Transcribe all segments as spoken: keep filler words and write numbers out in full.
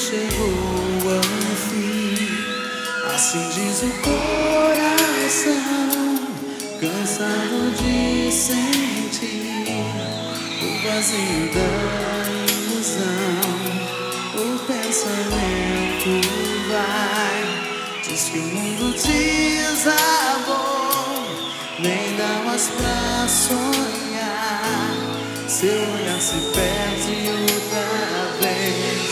chegou ao fim. Assim diz o coração, cansado de sentir o vazio da ilusão. O pensamento vai, diz que o mundo desabou, nem dá mais pra sonhar. Seu olhar se perde outra vez.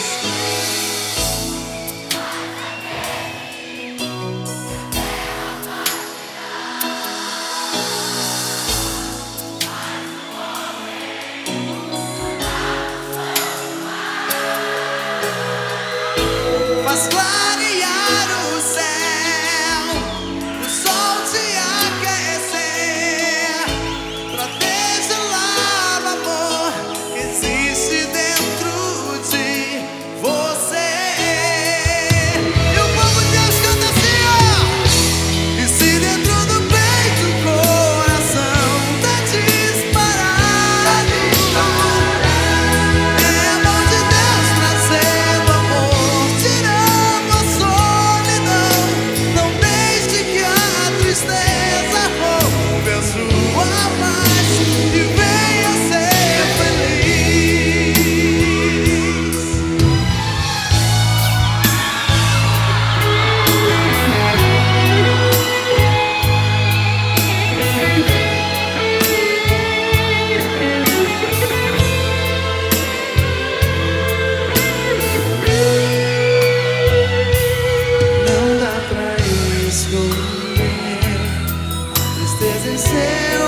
Faz clarear o céu, o sol te aquecer, pra degelar o amor que existe dentro de você. E o povo de Deus canta assim, ó. E se dentro do peito o coração tá disparado, é a mão de Deus trazendo amor, tirando a solidão. Não deixe que a tristeza roube a sua paz e venha ser feliz. Não dá pra esconder a tristeza em seu